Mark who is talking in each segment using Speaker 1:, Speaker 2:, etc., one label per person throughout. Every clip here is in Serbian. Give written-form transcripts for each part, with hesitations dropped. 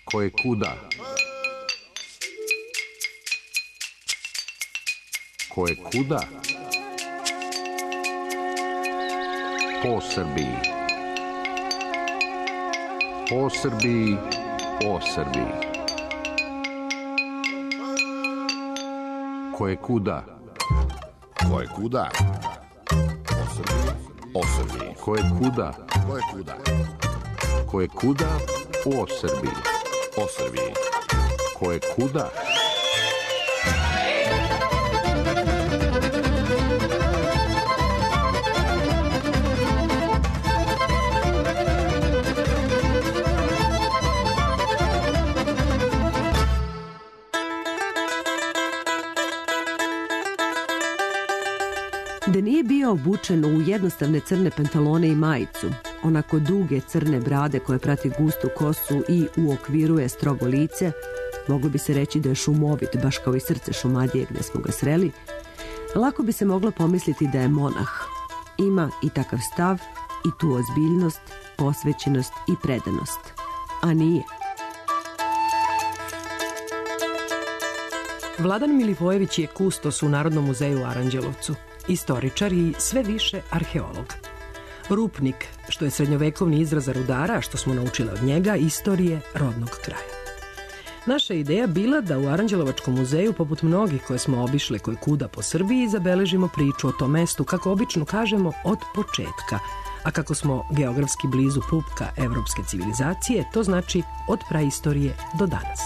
Speaker 1: Koje kuda? Koje kuda? Po Srbiji. Po Srbiji, o Srbiji. Koje kuda?
Speaker 2: Koje kuda? O Srbiji, o Srbiji.
Speaker 1: Koje kuda?
Speaker 2: Koje kuda?
Speaker 1: Koje kuda? O Srbiji.
Speaker 2: O Srbiji.
Speaker 1: Koje kuda?
Speaker 3: Da nije bio obučen u jednostavne crne pantalone i majicu, onako duge crne brade koje prati gustu kosu i uokviruje strogo lice, moglo bi se reći da je šumovit, baš kao i srce Šumadije gde smo ga sreli, lako bi se moglo pomisliti da je monah. Ima i takav stav, i tu ozbiljnost, posvećenost i predanost. A nije.
Speaker 4: Vladan Milivojević je kustos u Narodnom muzeju u Aranđelovcu, istoričar i sve više arheolog. Rupnik, što je srednjovekovni izraz za rudara, što smo naučili od njega, istorije rodnog kraja. Naša ideja bila da u Aranđelovačkom muzeju, poput mnogih koje smo obišli koji kuda po Srbiji, zabeležimo priču o tom mestu, kako obično kažemo, od početka. A kako smo geografski blizu pupka evropske civilizacije, to znači od praistorije do danas.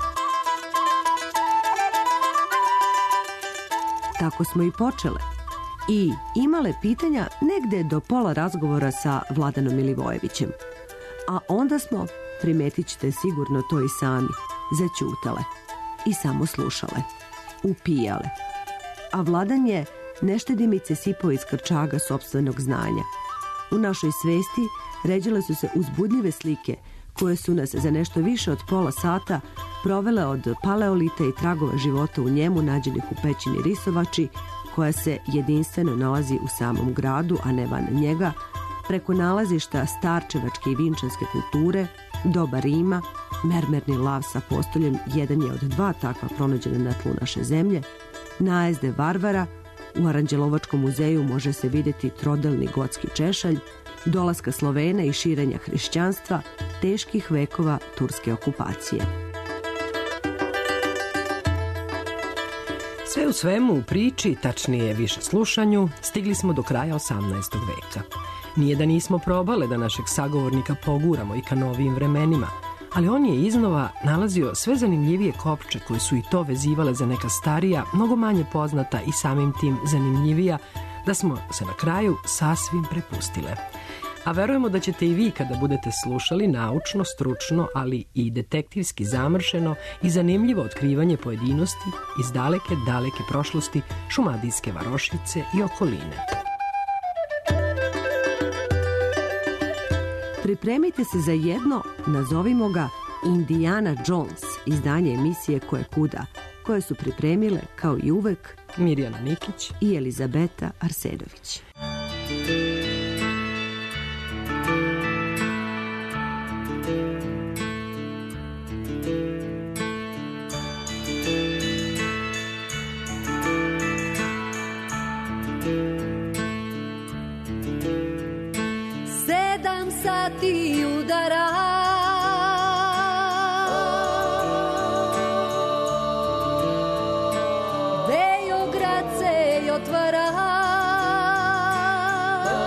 Speaker 3: Tako smo i počele. I imale pitanja negde do pola razgovora sa Vladanom Milivojevićem. A onda smo, primetit ćete sigurno to i sami, zaćutale i samo slušale, upijale. A Vladan je neštedimice sipao iz krčaga sopstvenog znanja. U našoj svesti ređale su se uzbudljive slike koje su nas za nešto više od pola sata provele od paleolita i tragova života u njemu nađenih u pećini Risovači, koja se jedinstveno nalazi u samom gradu, a ne van njega, preko nalazišta starčevačke i vinčanske kulture, doba Rima, mermerni lav sa postoljem jedan je od dva takva pronađena na tlu naše zemlje, najezde Varvara, u Aranđelovačkom muzeju može se vidjeti trodelni gotski češalj, dolaska Slovena i širenja hrišćanstva, teških vekova turske okupacije.
Speaker 4: Sve u svemu u priči, tačnije više slušanju, stigli smo do kraja 18. veka. Nije da nismo probale da našeg sagovornika poguramo i ka novijim vremenima, ali on je iznova nalazio sve zanimljivije kopče koje su i to vezivale za neka starija, mnogo manje poznata i samim tim zanimljivija, da smo se na kraju sasvim prepustile. A verujemo da ćete i vi kada budete slušali naučno, stručno, ali i detektivski zamršeno i zanimljivo otkrivanje pojedinosti iz daleke, daleke prošlosti šumadijske varošice i okoline.
Speaker 3: Pripremite se za jedno, nazovimo ga Indiana Jones, izdanje emisije Koje kuda, koje su pripremile, kao i uvek,
Speaker 4: Mirjana Nikić
Speaker 3: i Elizabeta Arsenović.
Speaker 5: Ti udara Beograd se otvara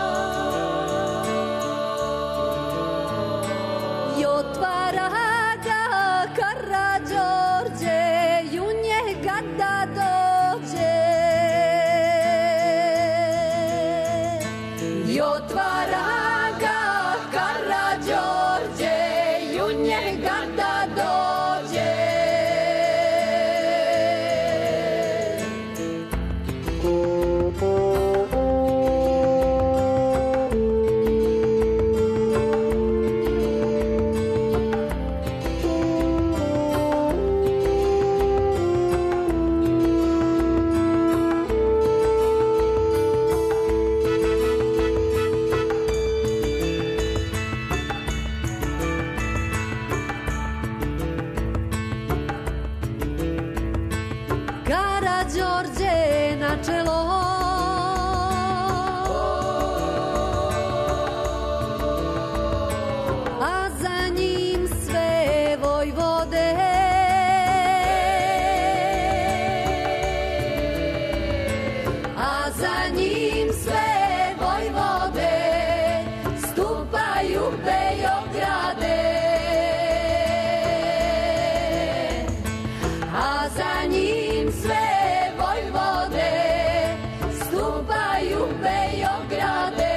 Speaker 5: Karađorđe na čelo. A za njim sve vojvode. A za njim sve vojvode stupaju Beograde. A za njim sve vojvode stupaju Beograde.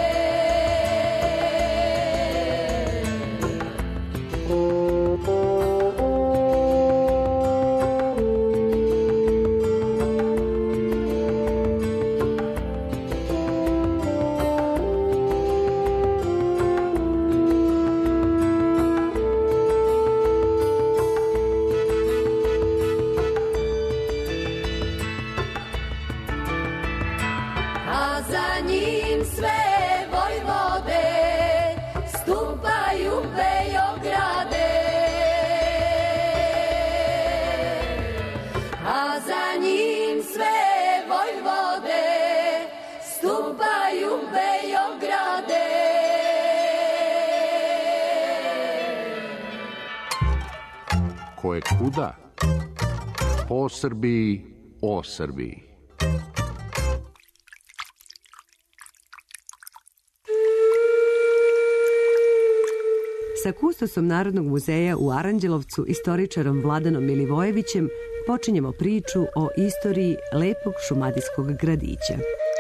Speaker 5: A za njim sve vojvode stupaju Beograde. A za njim sve vojvode stupaju Beograde.
Speaker 1: Ko je kuda? Po Srbiji, o Srbiji.
Speaker 3: Sa kustosom Narodnog muzeja u Aranđelovcu, istoričarom Vladanom Milivojevićem, počinjemo priču o istoriji lepog šumadijskog gradića.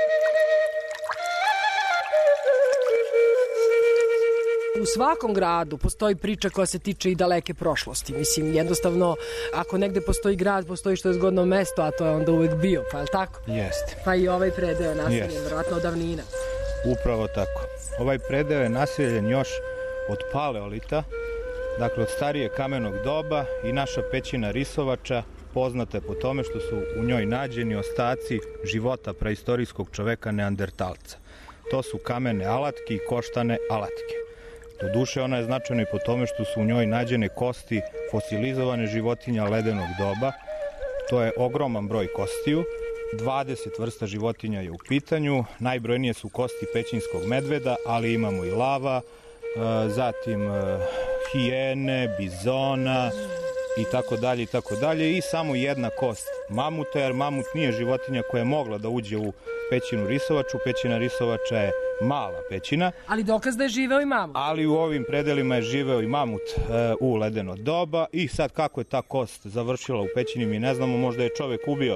Speaker 4: U svakom gradu postoji priča koja se tiče i daleke prošlosti. Mislim, jednostavno, ako negde postoji grad, postoji što je zgodno mesto, a to je onda uvek bio, pa je li tako?
Speaker 6: Jeste.
Speaker 4: Pa i ovaj predeo naseljen,
Speaker 6: Jest.
Speaker 4: verovatno od davnina.
Speaker 6: Upravo tako. Ovaj predeo je naseljen još od paleolita, dakle od starije kamenog doba, i naša pećina Risovača poznata je po tome što su u njoj nađeni ostaci života praistorijskog čoveka Neandertalca. To su kamene alatke i koštane alatke. Doduše, ona je značajna i po tome što su u njoj nađene kosti fosilizovane životinja ledenog doba. To je ogroman broj kostiju. 20 vrsta životinja je u pitanju. Najbrojnije su kosti pećinskog medveda, ali imamo i lava, zatim hijene, bizona i tako dalje i tako dalje, i samo jedna kost mamuta, jer mamut nije životinja koja je mogla da uđe u pećinu Risovaču. Pećina Risovača je mala pećina.
Speaker 4: Ali dokaz da je živeo i mamut.
Speaker 6: Ali u ovim predelima je živeo i mamut u ledeno doba, i sad kako je ta kost završila u pećini mi ne znamo. Možda je čovek ubio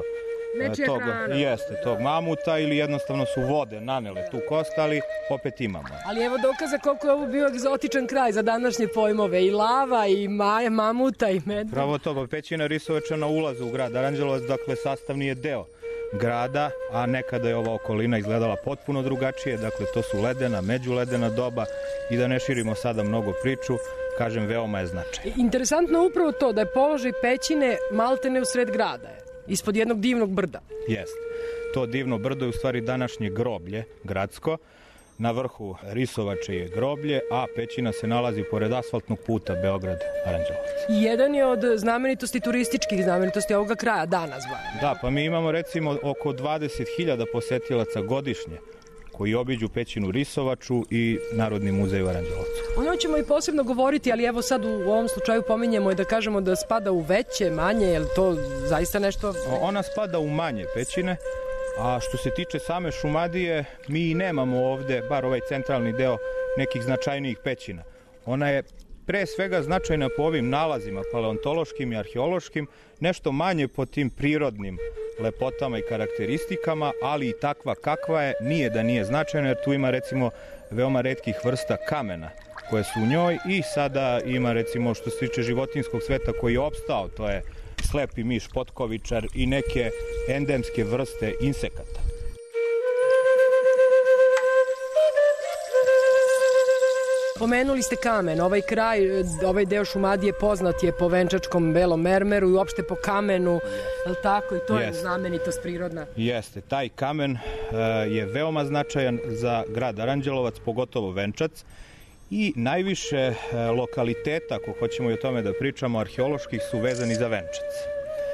Speaker 6: tog mamuta, ili jednostavno su vode nanele tu kost, ali opet imamo.
Speaker 4: Ali evo dokaza koliko je ovo bio egzotičan kraj za današnje pojmove. I lava, i mamuta, i medved.
Speaker 6: Pravo to, pa pećina Risovača na ulazu u grad Aranđelovac, dakle sastavni je deo grada, a nekada je ova okolina izgledala potpuno drugačije. Dakle, to su ledena, međuledena doba, i da ne širimo sada mnogo priču, kažem, veoma je značajno.
Speaker 4: Interesantno upravo to da je položaj pećine maltene u sred grada, ispod jednog divnog brda.
Speaker 6: Jeste. To divno brdo je u stvari današnje groblje gradsko. Na vrhu Risovače je groblje, a pećina se nalazi pored asfaltnog puta Beograd-Aranđelovac.
Speaker 4: I jedan je od znamenitosti, turističkih znamenitosti ovoga kraja danas.
Speaker 6: Da, pa mi imamo recimo oko 20.000 posetilaca godišnje koji obiđu pećinu Risovaču i Narodni muzej u Aranđelovcu.
Speaker 4: O njoj ćemo i posebno govoriti, ali evo sad u ovom slučaju pominjemo i da kažemo da spada u veće, manje, je li to zaista nešto?
Speaker 6: Ona spada u manje pećine, a što se tiče same Šumadije, mi nemamo ovde, bar ovaj centralni deo, nekih značajnijih pećina. Ona je pre svega značajna po ovim nalazima paleontološkim i arheološkim, nešto manje po tim prirodnim lepotama i karakteristikama, ali i takva kakva je, nije da nije značajna, jer tu ima recimo veoma retkih vrsta kamena koje su u njoj, i sada ima recimo što se tiče životinjskog sveta koji je opstao, to je slepi miš, potkovičar i neke endemske vrste insekata.
Speaker 4: Pomenuli ste kamen, ovaj kraj, ovaj deo Šumadije poznat je po venčačkom belom mermeru i uopšte po kamenu, je li tako? I to je znamenitost prirodna.
Speaker 6: Jeste, taj kamen je veoma značajan za grad Aranđelovac, pogotovo Venčac, i najviše lokaliteta, ako hoćemo i o tome da pričamo, arheoloških su vezani za Venčac.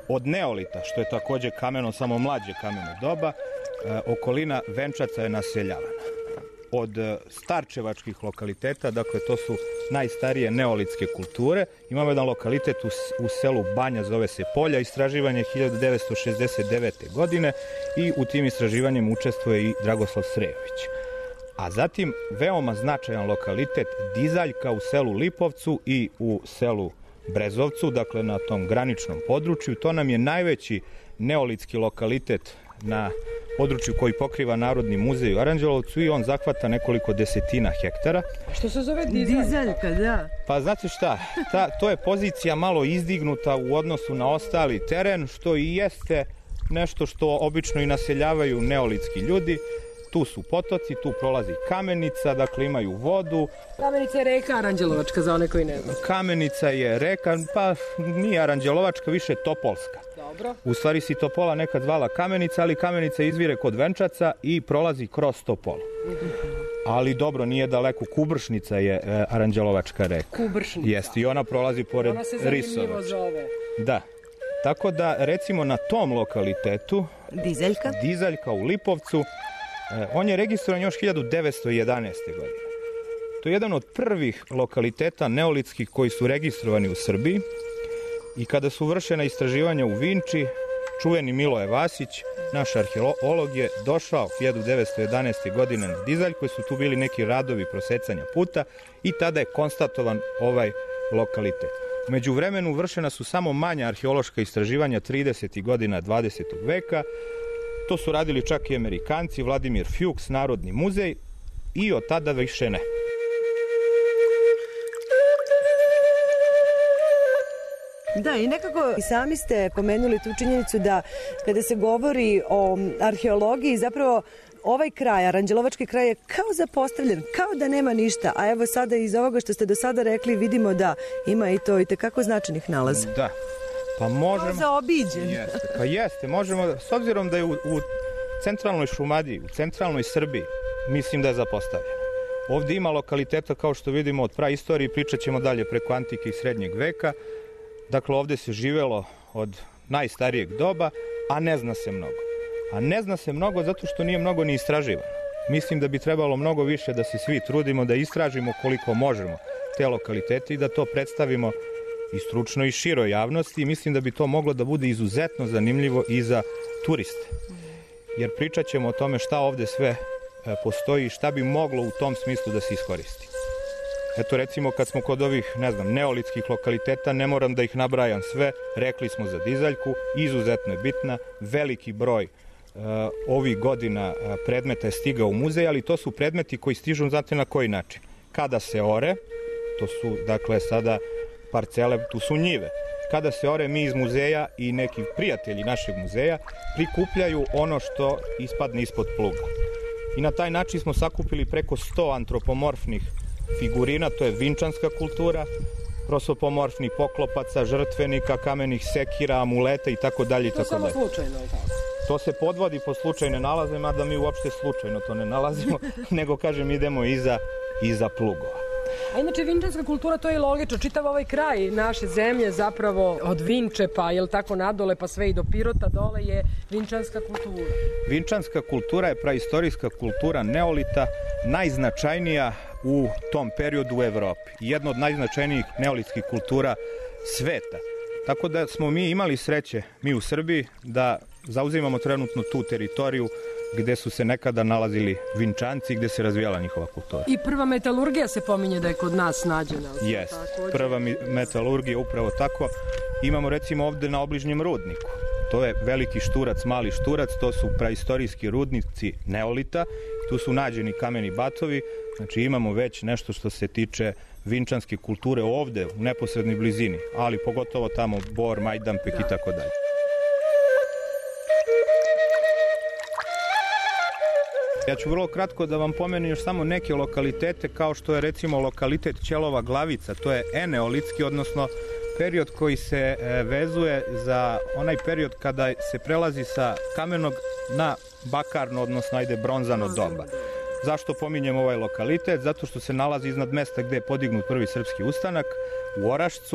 Speaker 6: Od neolita, što je takođe kameno, samo mlađe kameno doba, okolina Venčaca je naseljavana. Od starčevačkih lokaliteta, dakle to su najstarije neolitske kulture, imamo jedan lokalitet u selu Banja, zove se Polja, istraživanje 1969. godine i u tim istraživanjem učestvuje i Dragoslav Srejović. A zatim veoma značajan lokalitet Dizaljka u selu Lipovcu i u selu Brezovcu, dakle na tom graničnom području. To nam je najveći neolitski lokalitet na području koji pokriva Narodni muzej u Aranđelovcu i on zahvata nekoliko desetina hektara.
Speaker 4: Što se zove Dizaljka, da?
Speaker 6: Pa znate šta, to je pozicija malo izdignuta u odnosu na ostali teren, što i jeste nešto što obično i naseljavaju neolitski ljudi. Tu su potoci, tu prolazi Kamenica, dakle imaju vodu.
Speaker 4: Kamenica je reka Aranđelovačka, za one koji ne znaju.
Speaker 6: Kamenica je reka, pa nije Aranđelovačka, više Topolska.
Speaker 4: Dobro.
Speaker 6: U stvari si Topola nekad zvala Kamenica, ali Kamenica izvire kod Venčaca i prolazi kroz Topolu. Ali dobro, nije daleko, Kubršnica je Aranđelovačka reka.
Speaker 4: Kubršnica.
Speaker 6: Jeste, i ona prolazi pored Risovača.
Speaker 4: Ona se zanimljivo zove.
Speaker 6: Da. Tako da, recimo na tom lokalitetu, Dizaljka u Lipovcu, on je registrovan još 1911. godine. To je jedan od prvih lokaliteta neolitskih koji su registrovani u Srbiji i kada su vršena istraživanja u Vinči, čuveni Miloje Vasić, naš arheolog je došao 1911. godine na Dizaljku, koji su tu bili neki radovi prosecanja puta i tada je konstatovan ovaj lokalitet. Među vremenu vršena su samo manja arheološka istraživanja 30. godina 20. veka. To su radili čak i Amerikanci, Vladimir Fuchs, Narodni muzej i od tada više ne.
Speaker 3: Da, i nekako i sami ste pomenuli tu činjenicu da kada se govori o arheologiji, zapravo ovaj kraj, Aranđelovački kraj je kao zapostavljen, kao da nema ništa, a evo sada iz ovoga što ste do sada rekli vidimo da ima i to i tekako značajnih nalaza.
Speaker 6: Da, pa možemo...
Speaker 3: Kao zaobiđen.
Speaker 6: Jeste, pa jeste, možemo, s obzirom da je u centralnoj Šumadiji, u centralnoj Srbiji, mislim da je zapostavljeno. Ovde ima lokaliteta, kao što vidimo, od praistorije, pričat ćemo dalje preko antike i srednjeg veka. Dakle, ovde se živelo od najstarijeg doba, a ne zna se mnogo. A ne zna se mnogo zato što nije mnogo ni istraživano. Mislim da bi trebalo mnogo više da se svi trudimo, da istražimo koliko možemo te lokalitete i da to predstavimo i stručno i široj javnosti. Mislim da bi to moglo da bude izuzetno zanimljivo i za turiste. Jer pričat ćemo o tome šta ovde sve postoji i šta bi moglo u tom smislu da se iskoristi. Eto, recimo, kad smo kod ovih, neolitskih lokaliteta, ne moram da ih nabrajam sve, rekli smo za Dizaljku, izuzetno je bitna, veliki broj ovih godina predmeta je stigao u muzej, ali to su predmeti koji stižu, znate na koji način. Kada se ore, to su, dakle, sada parcele, tu su njive. Kada se ore, mi iz muzeja i neki prijatelji našeg muzeja prikupljaju ono što ispadne ispod pluga. I na taj način smo sakupili preko 100 antropomorfnih figurina, to je vinčanska kultura, prosopomorfnih poklopaca, žrtvenika, kamenih sekira, amuleta i tako dalje.
Speaker 4: To samo slučajno, je tako?
Speaker 6: To se podvodi po slučajne nalaze, mada mi uopšte slučajno to ne nalazimo, nego, kažem, idemo iza plugova.
Speaker 4: A inače, vinčanska kultura, to je logično. Čitav ovaj kraj naše zemlje, zapravo od Vinče, pa jel tako nadole, pa sve i do Pirota dole, je vinčanska kultura.
Speaker 6: Vinčanska kultura je praistorijska kultura neolita, najznačajnija u tom periodu u Evropi. Jedna od najznačajnijih neolitskih kultura sveta. Tako da smo mi imali sreće, mi u Srbiji, da zauzimamo trenutno tu teritoriju gde su se nekada nalazili Vinčanci, gde se razvijala njihova kultura.
Speaker 4: I prva metalurgija se pominje da je kod nas nađena.
Speaker 6: Jeste, prva metalurgija upravo tako. Imamo recimo ovde na obližnjem rudniku. To je veliki Šturac, mali Šturac, to su praistorijski rudnici neolita. Tu su nađeni kameni batovi, znači imamo već nešto što se tiče vinčanske kulture ovde, u neposrednoj blizini, ali pogotovo tamo Bor, Majdanpek i tako dalje. Ja ću vrlo kratko da vam pomenem još samo neke lokalitete, kao što je recimo lokalitet Ćelova Glavica, to je eneolitski, odnosno period koji se vezuje za onaj period kada se prelazi sa kamenog na bakarno, odnosno bronzano doba. Zašto pominjem ovaj lokalitet? Zato što se nalazi iznad mesta gde je podignut prvi srpski ustanak, u Orašcu.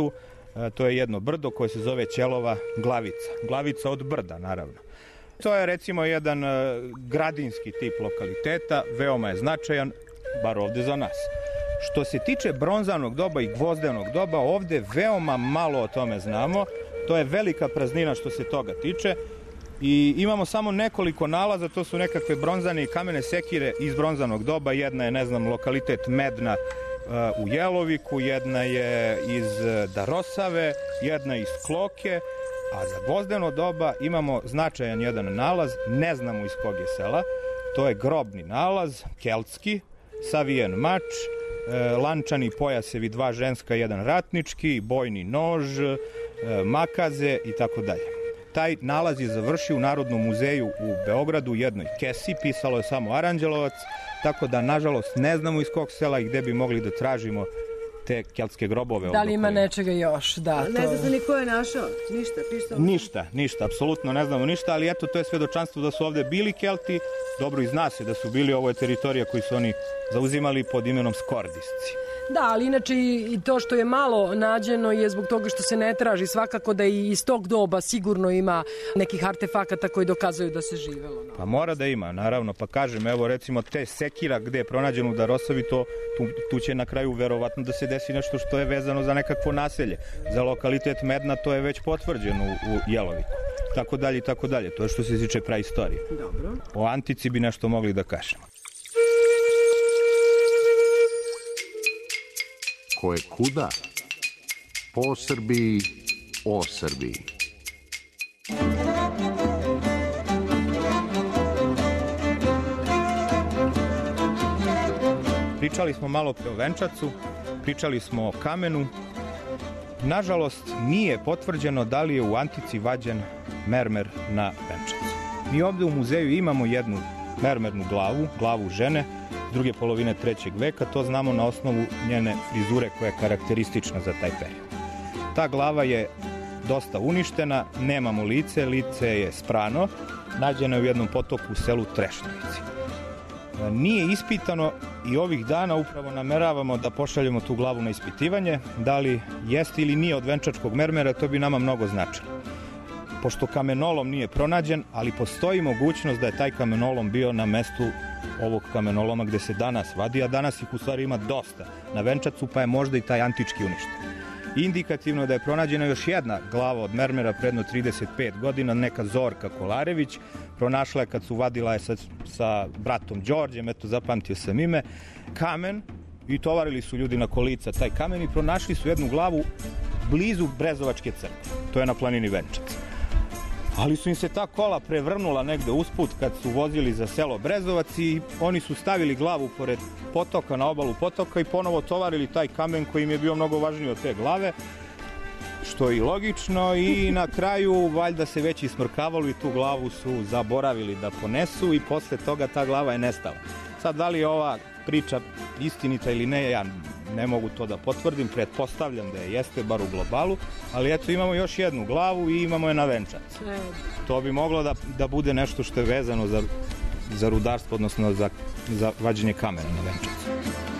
Speaker 6: To je jedno brdo koje se zove Ćelova glavica. Glavica od brda, naravno. To je recimo jedan gradinski tip lokaliteta, veoma je značajan, bar ovde za nas. Što se tiče bronzanog doba i gvozdenog doba, ovde veoma malo o tome znamo. To je velika praznina što se toga tiče. I imamo samo nekoliko nalaza, to su nekakve bronzane i kamene sekire iz bronzanog doba. Jedna je, lokalitet Medna u Jeloviku, jedna je iz Darosave, jedna iz Kloke, a za gvozdeno doba imamo značajan jedan nalaz, ne znamo iz kog je sela, to je grobni nalaz, keltski, savijen mač, lančani pojasevi, 2 ženska, 1 ratnički, bojni nož, makaze i tako dalje. Taj nalaz je završio u Narodnom muzeju u Beogradu u jednoj kesi, pisalo je samo Aranđelovac, tako da, nažalost, ne znamo iz kog sela i gde bi mogli da tražimo te keltske grobove.
Speaker 4: Da li ima nečega još? Da,
Speaker 3: ne zna se ni ko je našao?
Speaker 6: Ništa, apsolutno ne znamo ništa, ali eto, to je svedočanstvo da su ovde bili Kelti, dobro i zna se da su bili, ovo je teritorija koju su oni zauzimali pod imenom Skordisci.
Speaker 4: Da, ali inače i to što je malo nađeno je zbog toga što se ne traži. Svakako da i iz tog doba sigurno ima nekih artefakata koji dokazuju da se živelo.
Speaker 6: Pa mora da ima, naravno. Pa kažem, evo recimo te sekira gde je pronađeno u Darosavi, tu će na kraju verovatno da se desi nešto što je vezano za nekakvo naselje. Za lokalitet Medna to je već potvrđeno u Jeloviku. Tako dalje i tako dalje. To je što se tiče praistorije.
Speaker 4: Dobro.
Speaker 6: O antici bi nešto mogli da kažemo.
Speaker 1: Ko je kuda, po Srbiji, o Srbiji.
Speaker 6: Pričali smo malo o venčacu, pričali smo o kamenu. Nažalost, nije potvrđeno da li je u antici vađen mermer na venčacu. Mi ovde u muzeju imamo jednu mermernu glavu žene, druge polovine 3. veka, to znamo na osnovu njene frizure koja je karakteristična za taj period. Ta glava je dosta uništena, nemamo lice je sprano, nađeno je u jednom potoku u selu Trešnjevici. Nije ispitano i ovih dana upravo nameravamo da pošaljemo tu glavu na ispitivanje, da li jeste ili nije od venčačkog mermera, to bi nama mnogo značilo. Pošto kamenolom nije pronađen, ali postoji mogućnost da je taj kamenolom bio na mestu ovog kamenoloma gde se danas vadi, a danas ih u stvari ima dosta na venčacu, pa je možda i taj antički uništen. Indikativno je da je pronađena još jedna glava od mermera predno 35 godina, neka Zorka Kolarević, pronašla je kad su vadila je sa bratom Đorđem, eto zapamtio sam ime, kamen i tovarili su ljudi na kolica taj kamen i pronašli su jednu glavu blizu Brezovačke crkve, to je na planini Venčac. Ali su im se ta kola prevrnula negde usput kad su vozili za selo Brezovac i oni su stavili glavu pored potoka, na obalu potoka i ponovo tovarili taj kamen koji im je bio mnogo važniji od te glave, što je i logično, i na kraju valjda se već ismrkavalo i tu glavu su zaboravili da ponesu i posle toga ta glava je nestala. Sad, da li je ova priča istinita ili ne, ja ne mogu to da potvrdim, pretpostavljam da je jeste, bar u globalu, ali eto, imamo još jednu glavu i imamo je na venčac. To bi moglo da bude nešto što je vezano za rudarstvo, odnosno za vađenje kamena na venčacu.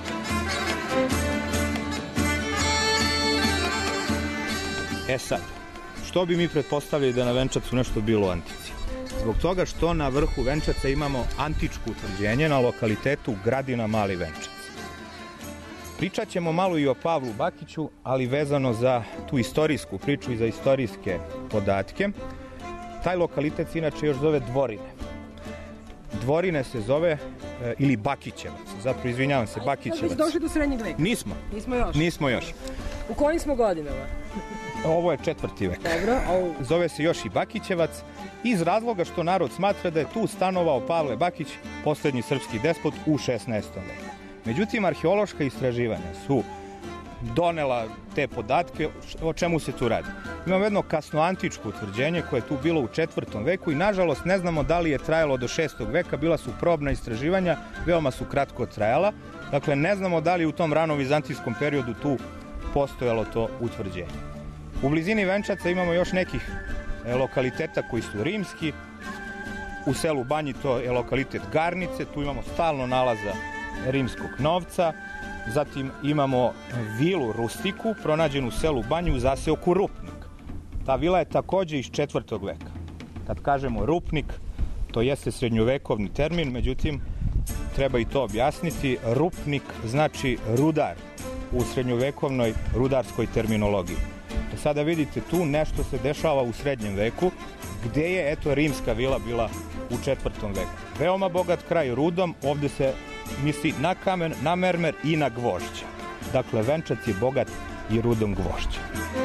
Speaker 6: Sad, što bi mi pretpostavili da na venčacu nešto bilo u antici? Zbog toga što na vrhu venčaca imamo antičko utvrđenje na lokalitetu Gradina Mali Venčac. Pričat ćemo malo i o Pavlu Bakiću, ali vezano za tu istorijsku priču i za istorijske podatke. Taj lokalitet se inače još zove Dvorine. Dvorine se zove, ili Bakićevac, zapravo izvinjavam se, Bakićevac.
Speaker 4: Sad došli do srednjeg veka?
Speaker 6: Nismo još.
Speaker 4: U kojim smo godinama?
Speaker 6: Ovo je 4. vek.
Speaker 4: Dobro.
Speaker 6: Zove se još i Bakićevac, iz razloga što narod smatra da je tu stanovao Pavle Bakić, poslednji srpski despot u 16. veku. Međutim, arheološka istraživanja su donela te podatke. O čemu se tu radi? Imamo jedno kasnoantičko utvrđenje koje je tu bilo u 4. veku i nažalost ne znamo da li je trajalo do 6. veka, bila su probna istraživanja, veoma su kratko trajala, dakle ne znamo da li u tom ranovizantijskom periodu tu postojalo to utvrđenje. U blizini Venčaca imamo još nekih lokaliteta koji su rimski. U selu Banji to je lokalitet Garnice, tu imamo stalno nalaza rimskog novca. Zatim imamo vilu Rustiku, pronađenu u selu Banji u zaseoku Rupnik. Ta vila je takođe iz 4. veka. Kad kažemo Rupnik, to jeste srednjovekovni termin, međutim, treba i to objasniti. Rupnik znači rudar u srednjovekovnoj rudarskoj terminologiji. Sada vidite tu nešto se dešava u srednjem veku, gde je, eto, rimska vila bila u 4. veku. Veoma bogat kraj rudom, ovde se misli na kamen, na mermer i na gvožđe. Dakle, Venčac je bogat i rudom gvožđa.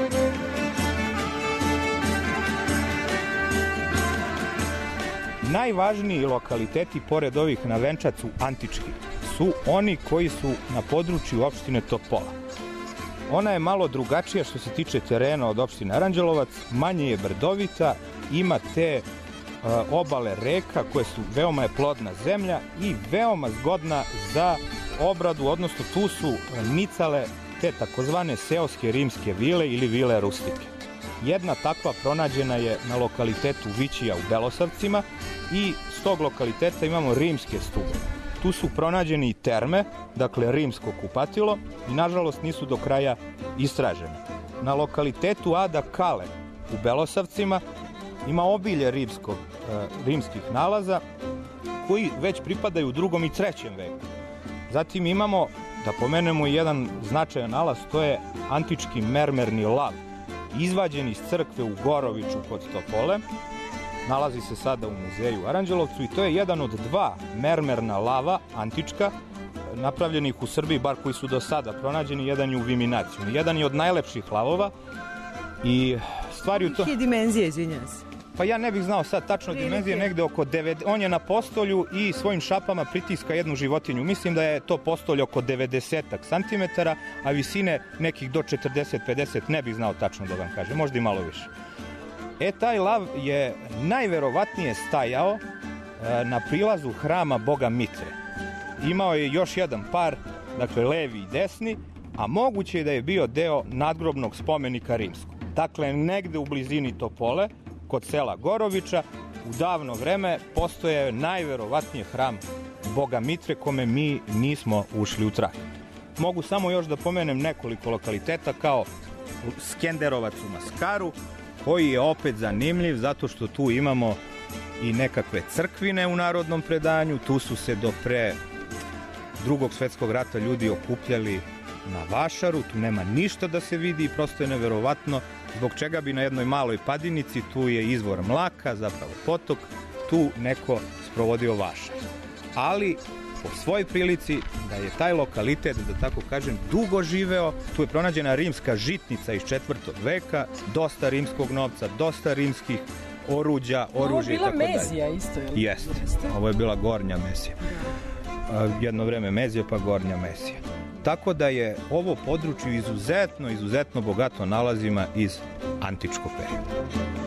Speaker 6: Najvažniji lokaliteti, pored ovih na Venčacu antički, su oni koji su na području opštine Topola. Ona je malo drugačija što se tiče terena od opštine Aranđelovac, manje je brdovita, ima te obale reka koje su veoma je plodna zemlja i veoma zgodna za obradu, odnosno tu su nicale te takozvane seoske rimske vile ili vile Rustike. Jedna takva pronađena je na lokalitetu Vićija u Belosavcima i s tog lokaliteta imamo rimske stube. Tu su pronađeni i terme, dakle rimsko kupatilo, i nažalost nisu do kraja istražene. Na lokalitetu Ada Kale u Belosavcima ima obilje rimskih nalaza koji već pripadaju u 2. i 3. veku. Zatim imamo, da pomenemo jedan značajan nalaz, to je antički mermerni lav, izvađen iz crkve u Goroviću kod Topole. Nalazi se sada u muzeju u Aranđelovcu i to je jedan od 2 mermerna lava antička napravljenih u Srbiji, bar koji su do sada pronađeni. Jedan je u Viminacijum. Jedan je od najlepših lavova i stvari u to...
Speaker 7: Kolike dimenzije, izvinjam se?
Speaker 6: Pa ja ne bih znao sad tačno dimenzije, negde oko 9... On je na postolju i svojim šapama pritiska jednu životinju. Mislim da je to postolj oko 90 cm, a visine nekih do 40-50, ne bih znao tačno da vam kažem, možda i malo više. Taj lav je najverovatnije stajao na prilazu hrama boga Mitre. Imao je još jedan par, dakle levi i desni, a moguće je da je bio deo nadgrobnog spomenika rimskog. Dakle, negde u blizini Topole, kod sela Gorovića, u davno vreme postoje najverovatnije hram boga Mitre kome mi nismo ušli u trag. Mogu samo još da pomenem nekoliko lokaliteta kao Skenderovac u Maskaru, koji je opet zanimljiv zato što tu imamo i nekakve crkvine u narodnom predanju. Tu su se do pre Drugog svetskog rata ljudi okupljali na vašaru, tu nema ništa da se vidi i prosto je neverovatno zbog čega bi na jednoj maloj padinici, tu je izvor mlaka, zapravo potok, tu neko sprovodio vašar. Ali po svoj prilici da je taj lokalitet, da tako kažem, dugo živeo. Tu je pronađena rimska žitnica iz 4. veka, dosta rimskog novca, dosta rimskih oruđa, oružja i tako dalje.
Speaker 4: Ovo je bila Mezija isto, je li?
Speaker 6: Jeste, ovo je bila Gornja Mezija. Jedno vreme Mezija, pa Gornja Mezija. Tako da je ovo područje izuzetno bogato nalazima iz antičkog perioda.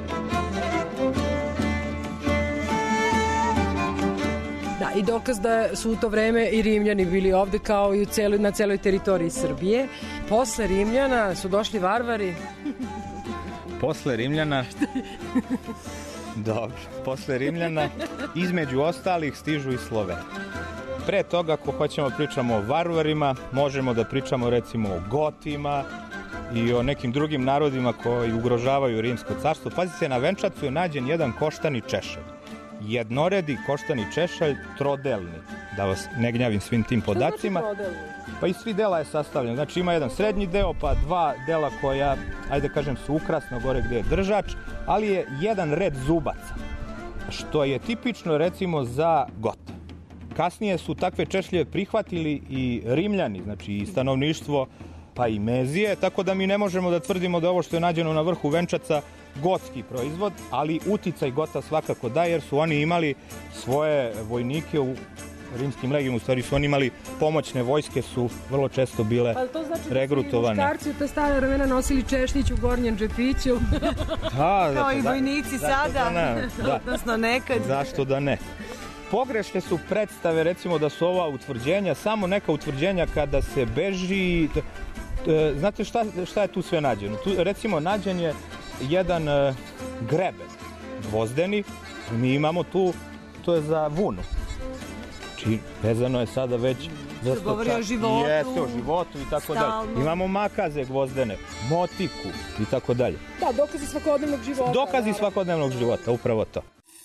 Speaker 4: Da, i dokaz da su u to vreme i Rimljani bili ovde kao i na celoj teritoriji Srbije. Posle Rimljana su došli varvari.
Speaker 6: Posle Rimljana... Dobro, posle Rimljana između ostalih stižu i Sloveni. Pre toga, ako hoćemo pričamo o varvarima, možemo da pričamo recimo o Gotima i o nekim drugim narodima koji ugrožavaju Rimsko carstvo. Pazite, na Venčacu je nađen jedan koštani češalj. Jednoredi koštani češalj, trodelni. Da vas ne gnjavim svim tim podacima. Pa iz svih dela je sastavljen. Znači ima jedan srednji deo, pa 2 dela koja, ajde kažem, su ukrasno gore gde je držač, ali je jedan red zubaca, što je tipično recimo za Gota. Kasnije su takve češlje prihvatili i Rimljani, znači i stanovništvo, pa i Mezije, tako da mi ne možemo da tvrdimo da ovo što je nađeno na vrhu Venčaca gotski proizvod, ali uticaj Gota svakako da, jer su oni imali svoje vojnike u rimskim legijama, u stvari su oni imali pomoćne vojske, su vrlo često bile regrutovane.
Speaker 4: Pa to znači da su muškarci u te stare vremena nosili češnjić u gornjem džepiću?
Speaker 7: Kao i vojnici sada, odnosno nekad.
Speaker 6: Zašto da ne? Pogrešne su predstave, recimo da su ova utvrđenja samo neka utvrđenja kada se beži. Znate šta je tu sve nađeno? Tu, recimo, nađen je jedan greben gvozdeni, mi imamo tu, to je za vunu. Znači, vezano je sada već
Speaker 7: govori o životu.
Speaker 6: Jeste, o životu i tako dalje. Imamo makaze gvozdene, motiku i tako dalje.
Speaker 4: Da, dokazi svakodnevnog života.
Speaker 6: Dokazi svakodnevnog života, upravo to.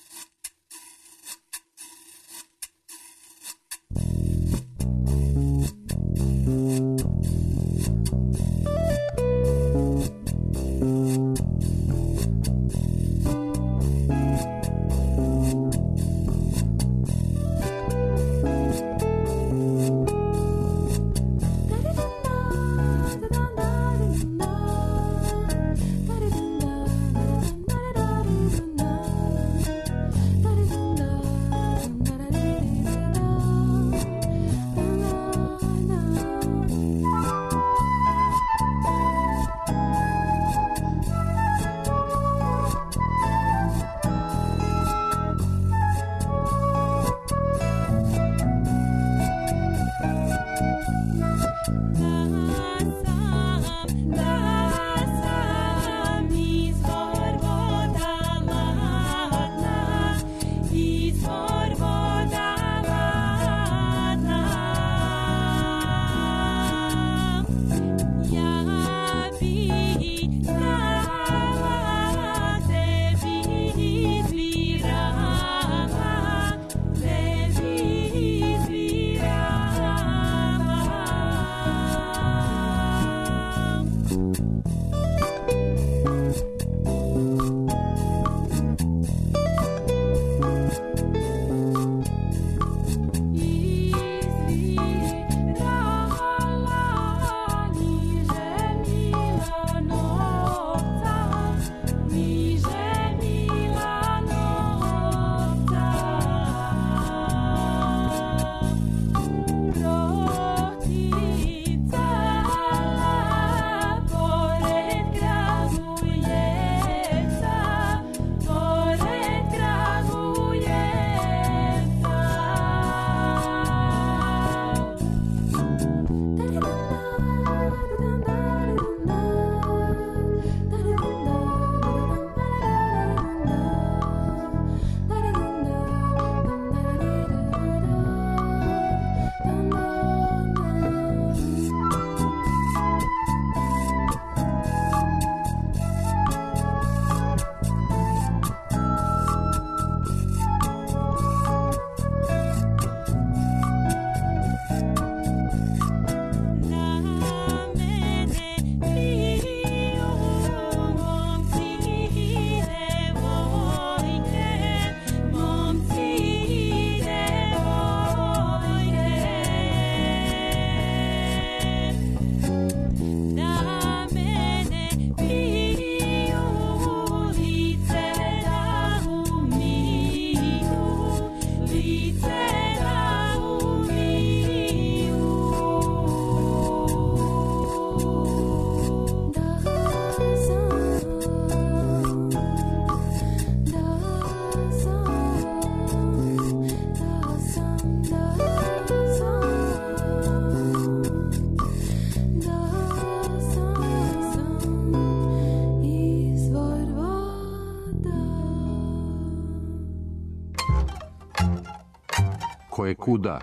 Speaker 1: Koje kuda.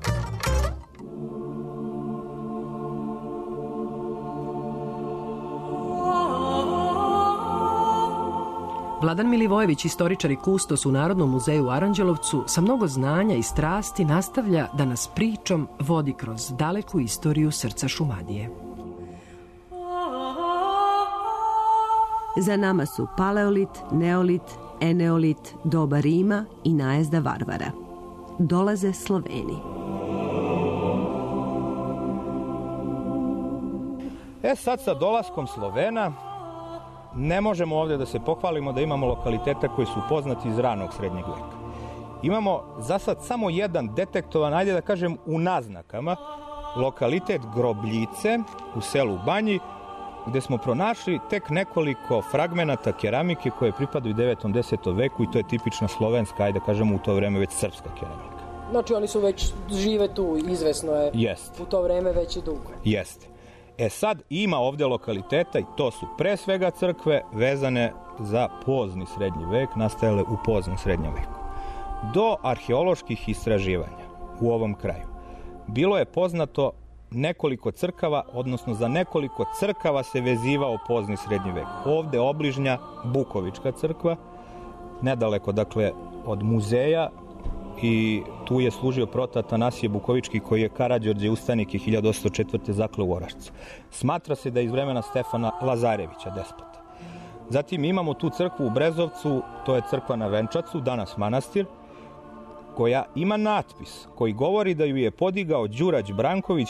Speaker 4: Vladan Milivojević, istoričar i kustos u Narodnom muzeju u Aranđelovcu, sa mnogo znanja i strasti nastavlja da nas pričom vodi kroz daleku istoriju srca Šumadije.
Speaker 3: Za nama su paleolit, neolit, eneolit, doba Rima i najezda varvara. Dolaze Sloveni.
Speaker 6: Sad sa dolaskom Slovena ne možemo ovdje da se pohvalimo da imamo lokalitete koji su poznati iz ranog srednjeg veka. Imamo za sad samo jedan detektovan, ajde da kažem u naznakama, lokalitet Grobljice u selu Banji, gde smo pronašli tek nekoliko fragmenata keramike koje pripadaju 9. 10. veku i to je tipična slovenska, ajde da kažemo u to vreme već srpska keramika.
Speaker 4: Znači oni su već žive tu, izvesno je.
Speaker 6: Jest.
Speaker 4: U to vreme već i dugo.
Speaker 6: Jeste. Sad ima ovdje lokaliteta i to su pre svega crkve vezane za pozni srednji vek, nastajale u poznom srednjem veku. Do arheoloških istraživanja u ovom kraju bilo je poznato nekoliko crkava, odnosno za nekoliko crkava se vezivao pozni srednji vek. Ovde obližnja Bukovička crkva, nedaleko dakle od muzeja, i tu je služio prota Atanasije Bukovički, koji je Karađorđe ustanik i 1804. zaklao u Orašcu. Smatra se da je iz vremena Stefana Lazarevića, despota. Zatim imamo tu crkvu u Brezovcu, to je crkva na Venčacu, danas manastir, koja ima natpis koji govori da ju je podigao Đurać Branković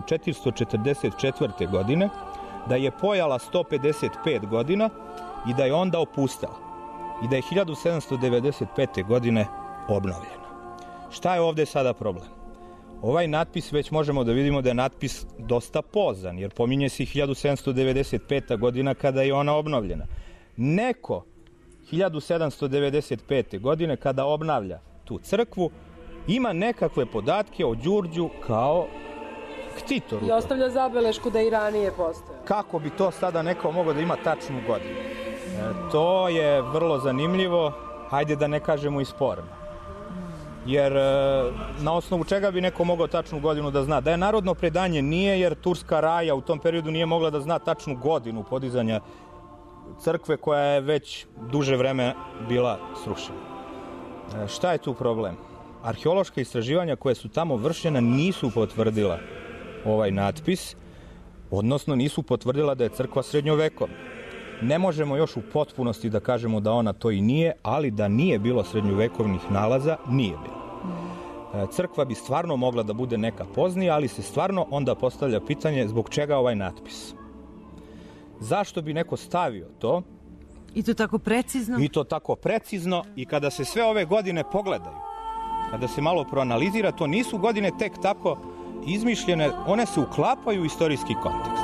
Speaker 6: 1444. godine, da je pojala 155 godina i da je onda opustala i da je 1795. godine obnovljena. Šta je ovde sada problem? Ovaj natpis već možemo da vidimo da je natpis dosta pozan, jer pominje se 1795. godina kada je ona obnovljena. Neko 1795. godine kada obnavlja tu crkvu ima nekakve podatke o Đurđu kao ktitoru.
Speaker 4: I ostavlja zabelešku da i ranije postoje.
Speaker 6: Kako bi to sada neko mogao da ima tačnu godinu? To je vrlo zanimljivo, hajde da ne kažemo i sporno. Jer na osnovu čega bi neko mogao tačnu godinu da zna? Da je narodno predanje nije, jer Turska raja u tom periodu nije mogla da zna tačnu godinu podizanja crkve koja je već duže vreme bila srušena. Šta je tu problem? Arheološka istraživanja koje su tamo vršena nisu potvrdila ovaj natpis, odnosno nisu potvrdila da je crkva srednjovekovna. Ne možemo još u potpunosti da kažemo da ona to i nije, ali da nije bilo srednjovekovnih nalaza, nije bilo. Crkva bi stvarno mogla da bude neka poznija, ali se stvarno onda postavlja pitanje zbog čega ovaj natpis. Zašto bi neko stavio to?
Speaker 7: I to tako precizno?
Speaker 6: I to tako precizno, i kada se sve ove godine pogledaju, kada se malo proanalizira, to nisu godine tek tako izmišljene, one se uklapaju u istorijski kontekst.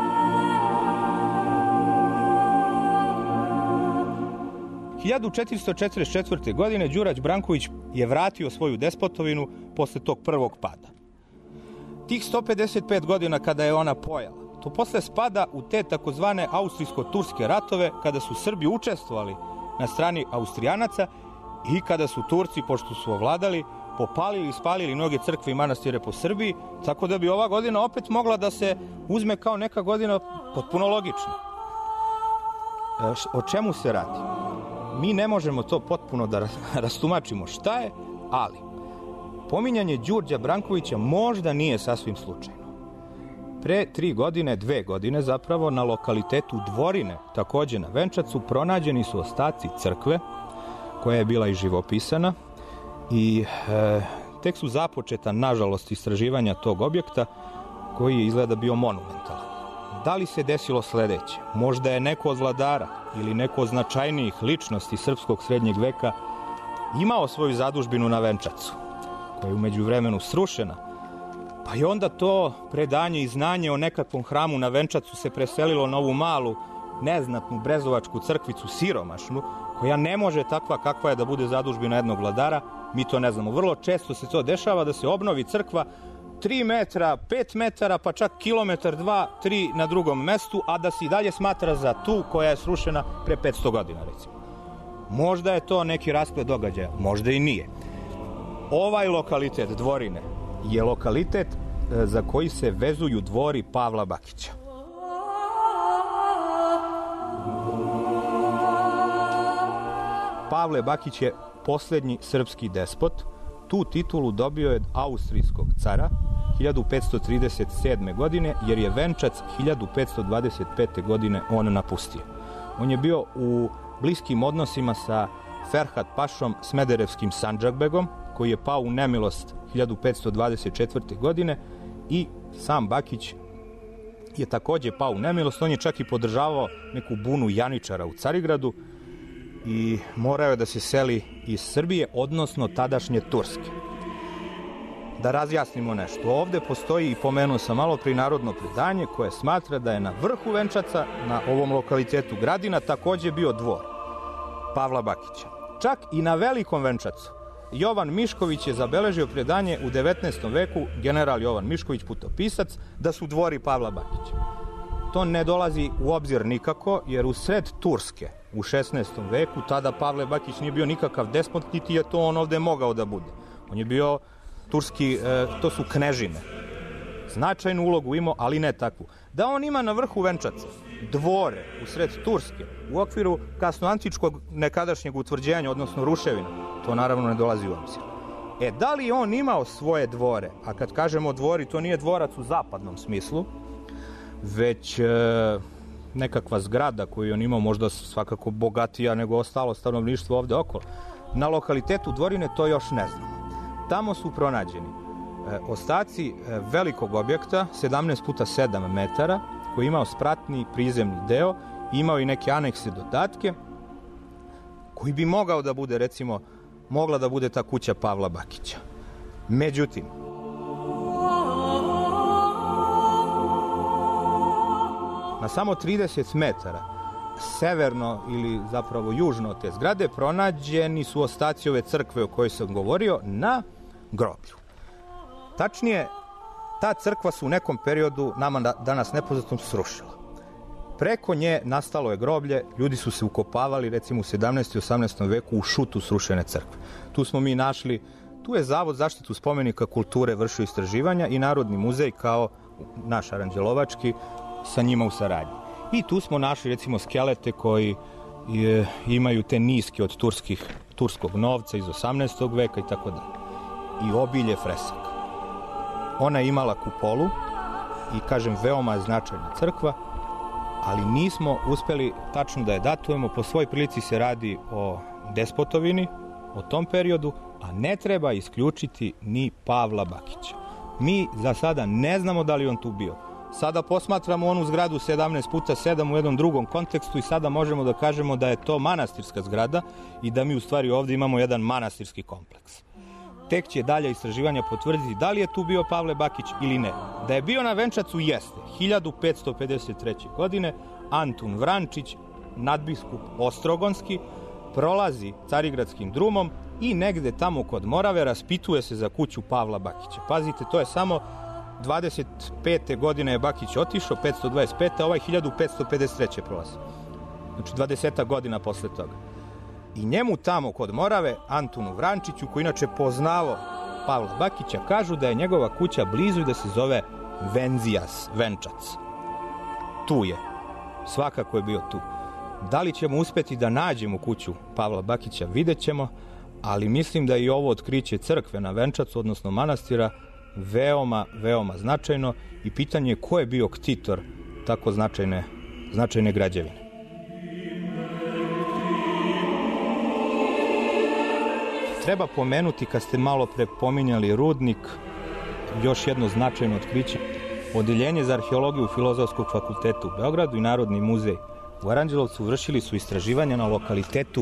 Speaker 6: U 1444. godine Đurać Branković je vratio svoju despotovinu posle tog prvog pada. Tih 155 godina kada je ona pojala, to posle spada u te takozvane austrijsko-turske ratove, kada su Srbi učestvovali na strani Austrijanaca i kada su Turci, pošto su ovladali, popalili i spalili mnoge crkve i manastire po Srbiji, tako da bi ova godina opet mogla da se uzme kao neka godina potpuno logična. O čemu se radi? Mi ne možemo to potpuno da rastumačimo šta je, ali pominjanje Đurđa Brankovića možda nije sasvim slučajno. Pre 2 godine zapravo, na lokalitetu Dvorine, takođe na Venčacu, pronađeni su ostaci crkve, koja je bila i živopisana, i tek su započeta, nažalost, istraživanja tog objekta, koji je izgleda bio monumentalan. Da li se desilo sledeće? Možda je neko od vladara ili neko od značajnijih ličnosti srpskog srednjeg veka imao svoju zadužbinu na Venčacu, koja je umeđu vremenu srušena, pa je onda to predanje i znanje o nekakvom hramu na Venčacu se preselilo na ovu malu, neznatnu brezovačku crkvicu, siromašnu, koja ne može takva kakva je da bude zadužbina jednog vladara. Mi to ne znamo. Vrlo često se to dešava da se obnovi crkva 3 metra, 5 metara, pa čak kilometar, 2, 3 na drugom mestu, a da se i dalje smatra za tu koja je srušena pre 500 godina, recimo. Možda je to neki rasplet događaja, možda i nije. Ovaj lokalitet Dvorine je lokalitet za koji se vezuju dvori Pavla Bakića. Pavle Bakić je poslednji srpski despot. Tu titulu dobio je od austrijskog cara 1537. godine, jer je Venčac 1525. godine on napustio. On je bio u bliskim odnosima sa Ferhat Pašom Smederevskim Sandžakbegom, koji je pao u nemilost 1524. godine, i sam Bakić je takođe pao u nemilost. On je čak i podržavao neku bunu Janičara u Carigradu i morao je da se seli iz Srbije, odnosno tadašnje Turske. Da razjasnimo nešto. Ovde postoji, i pomenuo sam malo pri, narodno predanje koje smatra da je na vrhu Venčaca, na ovom lokalitetu Gradina, takođe bio dvor Pavla Bakića. Čak i na Velikom Venčacu Jovan Mišković je zabeležio predanje u 19. veku, general Jovan Mišković, putopisac, da su dvori Pavla Bakića. To ne dolazi u obzir nikako, jer u sred Turske u 16. veku tada Pavle Bakić nije bio nikakav despot, niti je to on ovde mogao da bude. On je bio to su knežine. Značajnu ulogu imao, ali ne takvu. Da on ima na vrhu venčaca dvore u sred Turske, u okviru kasnoantičkog nekadašnjeg utvrđenja, odnosno ruševina, to naravno ne dolazi u obzir. Da li on imao svoje dvore? A kad kažemo dvori, to nije dvorac u zapadnom smislu, već nekakva zgrada koju on imao, možda svakako bogatija nego ostalo stanovništvo ovde okolo. Na lokalitetu Dvorine to još ne znamo. Tamo su pronađeni ostaci velikog objekta, 17 puta 7 metara, koji je imao spratni prizemni deo, imao i neke anekse dodatke, koji bi mogao da bude, recimo, mogla da bude ta kuća Pavla Bakića. Međutim, na samo 30 metara severno ili zapravo južno od te zgrade pronađeni su ostaci ove crkve o kojoj sam govorio na groblju. Tačnije, ta crkva se u nekom periodu nama danas nepoznatom srušila. Preko nje nastalo je groblje, ljudi su se ukopavali recimo u 17. i 18. veku u šutu srušene crkve. Tu smo mi našli, tu je Zavod zaštitu spomenika kulture vršio istraživanja i Narodni muzej kao naš aranđelovački sa njima u saradnji. I tu smo našli recimo skelete koji imaju te niske od turskog novca iz 18. veka i tako dalje. I obilje fresaka. Ona je imala kupolu i, kažem, veoma značajna crkva, ali nismo uspeli tačno da je datujemo. Po svoj prilici se radi o despotovini, o tom periodu, a ne treba isključiti ni Pavla Bakića. Mi za sada ne znamo da li on tu bio. Sada posmatramo onu zgradu 17 puta 7 u jednom drugom kontekstu i sada možemo da kažemo da je to manastirska zgrada i da mi u stvari ovde imamo jedan manastirski kompleks. Tek će dalje istraživanja potvrditi da li je tu bio Pavle Bakić ili ne. Da je bio na venčacu jeste. 1553. godine Antun Vrančić, nadbiskup Ostrogonski, prolazi Carigradskim drumom i negde tamo kod Morave raspituje se za kuću Pavla Bakića. Pazite, to je samo 25. godine je Bakić otišao, 525. a ovaj 1553. prolazi. Znači 20 godina posle toga. I njemu tamo kod Morave, Antunu Vrančiću, koji inače poznao Pavla Bakića, kažu da je njegova kuća blizu i da se zove Venzijas, venčac. Tu je. Svakako je bio tu. Da li ćemo uspeti da nađemo kuću Pavla Bakića, vidjet ćemo, ali mislim da je i ovo otkriće crkve na venčacu, odnosno manastira, veoma, veoma značajno i pitanje je ko je bio ktitor tako značajne građevine. Treba pomenuti, kad ste malo pre pominjali rudnik, još jedno značajno otkriće. Odeljenje za arheologiju Filozofskog fakulteta u Beogradu i Narodni muzej u Aranđelovcu vršili su istraživanja na lokalitetu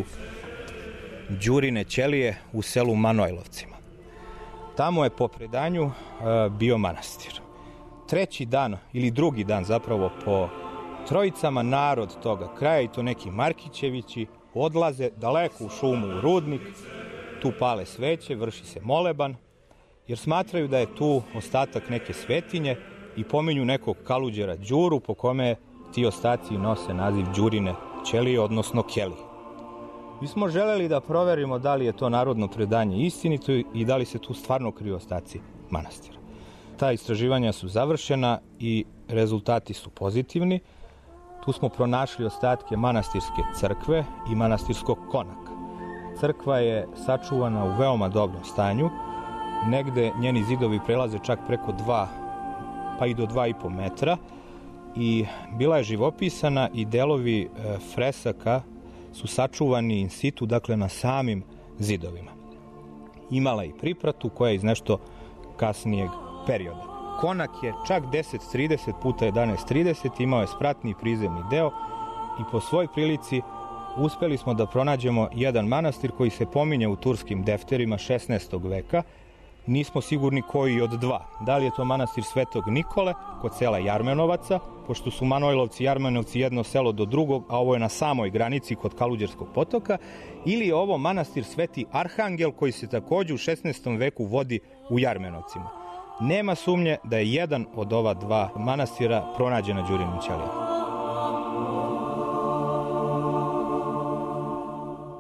Speaker 6: Đurine ćelije u selu Manojlovcima. Tamo je po predanju bio manastir. Treći dan ili drugi dan zapravo po Trojicama narod toga kraja, i to neki Markićevići, odlaze daleko u šumu, u rudnik, tu pale sveće, vrši se moleban, jer smatraju da je tu ostatak neke svetinje i pominju nekog kaluđera Đuru, po kome ti ostaci nose naziv Đurine ćelije, odnosno kelije. Mi smo želeli da proverimo da li je to narodno predanje istinito i da li se tu stvarno kriju ostaci manastira. Ta istraživanja su završena i rezultati su pozitivni. Tu smo pronašli ostatke manastirske crkve i manastirskog konaka. Crkva je sačuvana u veoma dobrom stanju. Negde njeni zidovi prelaze čak preko 2 pa i do 2,5 metra i bila je živopisana i delovi fresaka su sačuvani in situ, dakle na samim zidovima. Imala je i pripratu koja je iz nešto kasnijeg perioda. Konak je čak 10-30 puta 11-30, imao je spratni prizemni deo i po svoj prilici uspeli smo da pronađemo jedan manastir koji se pominje u turskim defterima 16. veka. Nismo sigurni koji od dva. Da li je to manastir Svetog Nikole kod sela Jarmenovaca, pošto su Manojlovci i Jarmenovci jedno selo do drugog, a ovo je na samoj granici kod Kaluđerskog potoka, ili je ovo manastir Sveti Arhangel koji se takođe u 16. veku vodi u Jarmenovcima. Nema sumnje da je jedan od ova dva manastira pronađen na Đurinim ćelijama.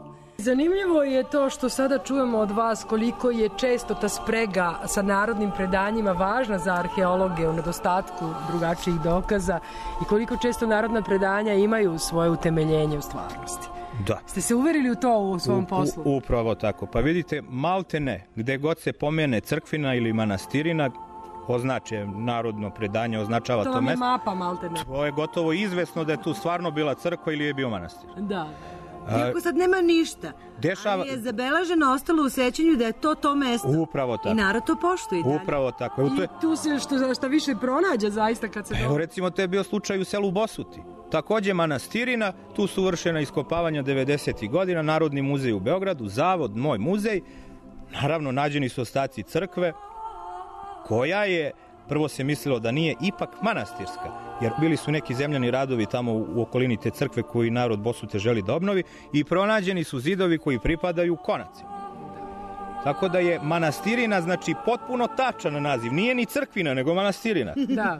Speaker 4: Zanimljivo je to što sada čujemo od vas koliko je često ta sprega sa narodnim predanjima važna za arheologe u nedostatku drugačijih dokaza i koliko često narodna predanja imaju svoje utemeljenje u stvarnosti.
Speaker 6: Da.
Speaker 4: Ste se uverili u to u svom poslu?
Speaker 6: Upravo tako. Pa vidite, malte ne, gde god se pomene crkvina ili manastirina, označe narodno predanje, označava to mesto.
Speaker 4: To vam je mapa, malte ne.
Speaker 6: To je gotovo izvesno da je tu stvarno bila crkva ili je bio manastir.
Speaker 4: Da.
Speaker 7: Iako sad nema ništa, ali je zabeleženo, ostalo u sećanju da je to mesto.
Speaker 6: Upravo tako.
Speaker 7: I narod to poštuje i dalje.
Speaker 6: Upravo tako.
Speaker 4: I tu se što više pronađa zaista kad se...
Speaker 6: Evo recimo, to je bio slučaj u selu Bosuti. Takođe manastirina, tu su vršena iskopavanja 90. godina, Narodni muzej u Beogradu, Zavod, moj muzej. Naravno, nađeni su ostaci crkve, koja je, prvo se mislilo da nije ipak manastirska, jer bili su neki zemljani radovi tamo u okolini te crkve koji narod Bosute želi da obnovi i pronađeni su zidovi koji pripadaju konacima. Tako da je manastirina, znači, potpuno tačan naziv. Nije ni crkvina, nego manastirina.
Speaker 4: Da.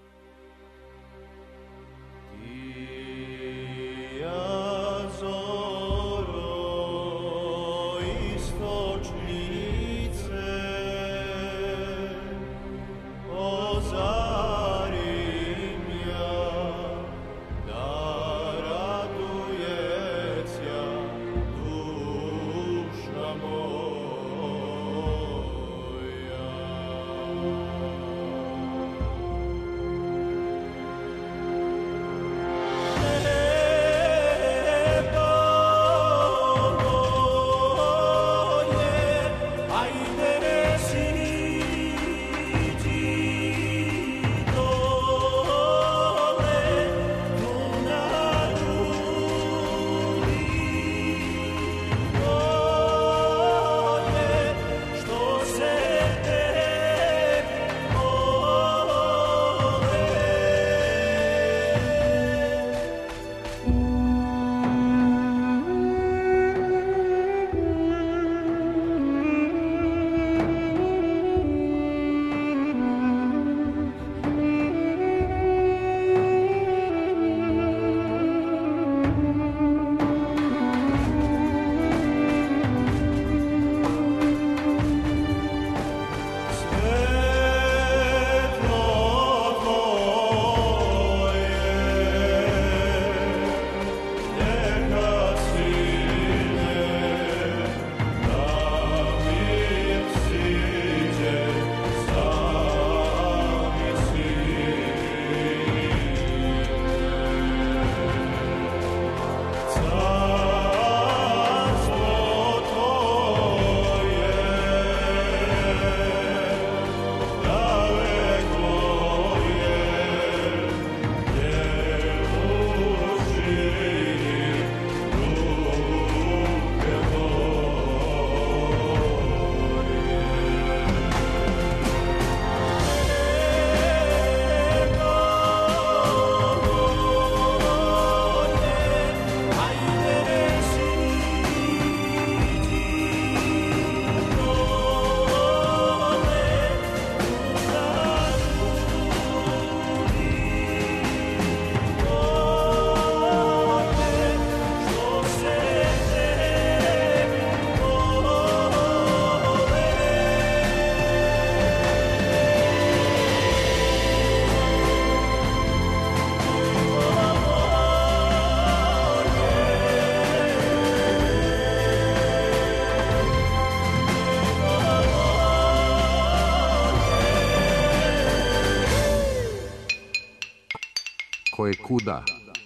Speaker 1: Ko je kuda?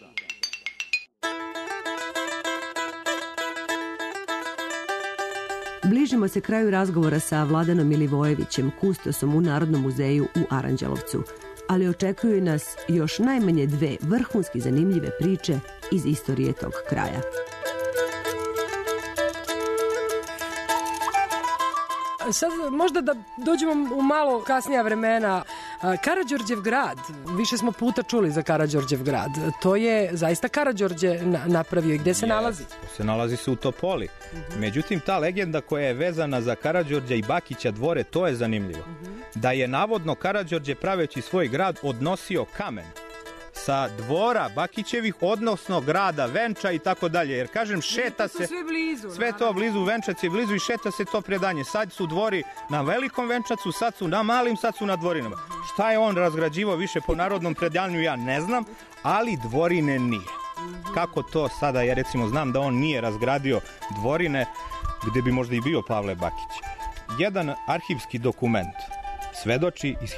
Speaker 3: Bližimo se kraju razgovora sa Vladanom Milivojevićem, kustosom u Narodnom muzeju u Aranđelovcu, ali očekuju nas još najmanje 2 vrhunski zanimljive priče iz istorije tog kraja.
Speaker 4: Sad možda da dođemo u malo kasnija vremena. Karađorđev grad, više smo puta čuli za Karađorđev grad. To je zaista Karađorđe napravio i gde se nalazi?
Speaker 6: Se nalazi se u Topoli. Međutim, ta legenda koja je vezana za Karađorđa i Bakića dvore, to je zanimljivo. Da je navodno Karađorđe praveći svoj grad odnosio kamen sa dvora Bakićevih, odnosno grada Venča i tako dalje. Jer kažem, šeta se...
Speaker 4: sve blizu.
Speaker 6: Sve to blizu, Venčac je blizu i šeta se to predanje. Sad su dvori na Velikom Venčacu, sad su na Malim, sad su na Dvorinama. Šta je on razgrađivao više po narodnom predanju, ja ne znam, ali Dvorine nije. Kako to sada, ja recimo znam da on nije razgradio Dvorine, gde bi možda i bio Pavle Bakić. Jedan arhivski dokument svedoči iz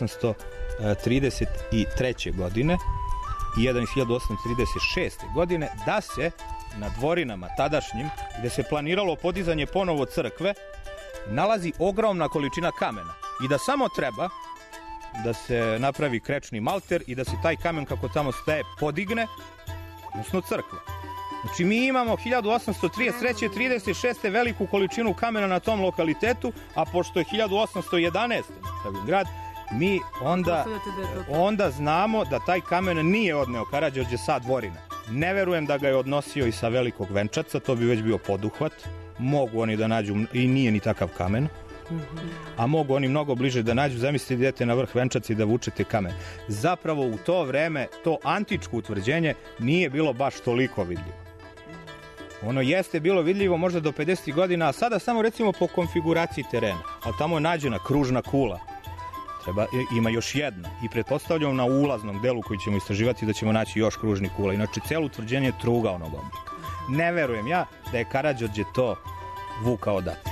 Speaker 6: 1833. godine i jedan iz 1836. godine da se na Dvorinama tadašnjim, gde se planiralo podizanje ponovo crkve, nalazi ogromna količina kamena i da samo treba da se napravi krečni malter i da se taj kamen kako tamo staje podigne, odnosno crkva. Znači mi imamo 1833. 36. veliku količinu kamena na tom lokalitetu, a pošto je 1811. napravljen grad, mi onda znamo da taj kamen nije odneo Karađorđe sa Dvorina. Ne verujem da ga je odnosio i sa Velikog Venčaca, to bi već bio poduhvat. Mogu oni da nađu, i nije ni takav kamen, a mogu oni mnogo bliže da nađu. Zamislite, idete na vrh Venčaca i da vučete kamen. Zapravo u to vreme to antičko utvrđenje nije bilo baš toliko vidljivo. Ono jeste bilo vidljivo možda do 50. godina, a sada samo recimo po konfiguraciji terena. Ali tamo je nađena kružna kula. Ima još jedna i pretpostavljamo na ulaznom delu koji ćemo istraživati da ćemo naći još kružnih kula. Inače, celo utvrđenje je truga onog oblika. Ne verujem ja da je Karađorđe to vukao odatle.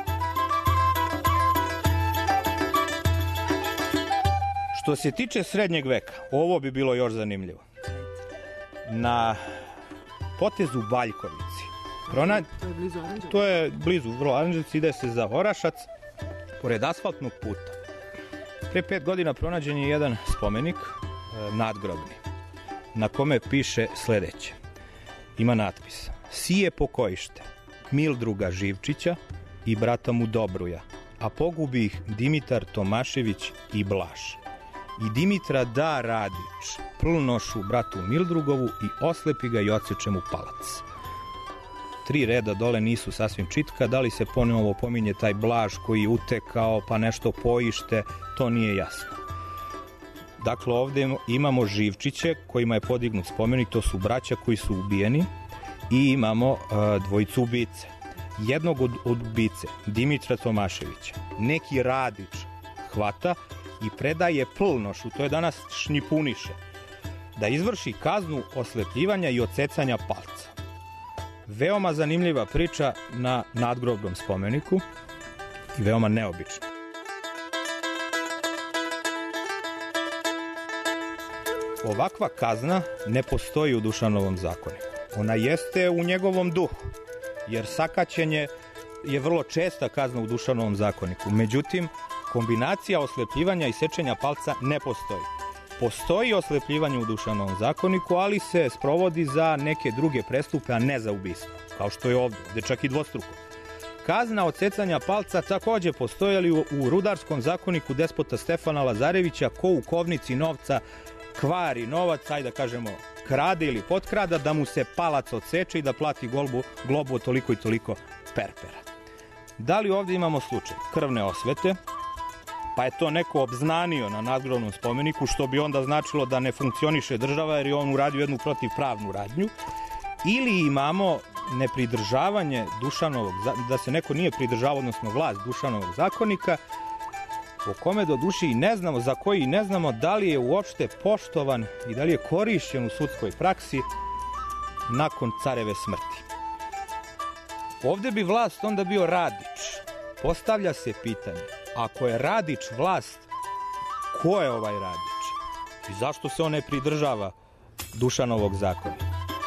Speaker 6: Što se tiče srednjeg veka, ovo bi bilo još zanimljivo. Na potezu Baljkovici, to je blizu vrlo Aranđelovci, ide se za Orašac, pored asfaltnog puta. Pre 5 godina pronađen je jedan spomenik nadgrobni, na kome piše sledeće. Ima natpis: sije pokojište Mildruga Živčića i brata mu Dobruja, a pogubi ih Dimitar Tomašević i Blaž. I Dimitra da Radić plnošu bratu Mildrugovu i oslepi ga i odseče mu palac. 3 reda dole nisu sasvim čitka, da li se ponovo pominje taj Blaž koji je utekao, pa nešto poište, to nije jasno. Dakle, ovde imamo Živčiće kojima je podignut spomenik, to su braća koji su ubijeni, i imamo dvojicu ubice. Jednog od ubice, Dimitra Tomaševića, neki Radić hvata i predaje Plnošu, to je danas Šnjipuniše, da izvrši kaznu oslepljivanja i odsecanja palca. Veoma zanimljiva priča na nadgrobnom spomeniku i veoma neobična. Ovakva kazna ne postoji u Dušanovom zakoniku. Ona jeste u njegovom duhu, jer sakaćenje je vrlo česta kazna u Dušanovom zakoniku. Međutim, kombinacija oslepljivanja i sečenja palca ne postoji. Postoji oslepljivanje u Dušanovom zakoniku, ali se sprovodi za neke druge prestupe, a ne za ubistvo, kao što je ovde čak i dvostruko. Kazna odsecanja palca takođe postojali u Rudarskom zakoniku despota Stefana Lazarevića, ko u kovnici novca kvari novac, ajde da kažemo krade ili potkrada, da mu se palac odseče i da plati globu od toliko i toliko perpera. Da li ovde imamo slučaj krvne osvete, pa je to neko obznanio na nadgrobnom spomeniku, što bi onda značilo da ne funkcioniše država jer je on uradio jednu protivpravnu radnju, ili imamo nepridržavanje Dušanovog, da se neko nije pridržavao, odnosno vlast Dušanovog zakonika, o kome do duši i ne znamo, za koji ne znamo da li je uopšte poštovan i da li je korišćen u sudskoj praksi nakon careve smrti. Ovde bi vlast onda bio Radić. Postavlja se pitanje, ako je Radić vlast, ko je ovaj Radić? I zašto se on ne pridržava Dušanovog zakonika?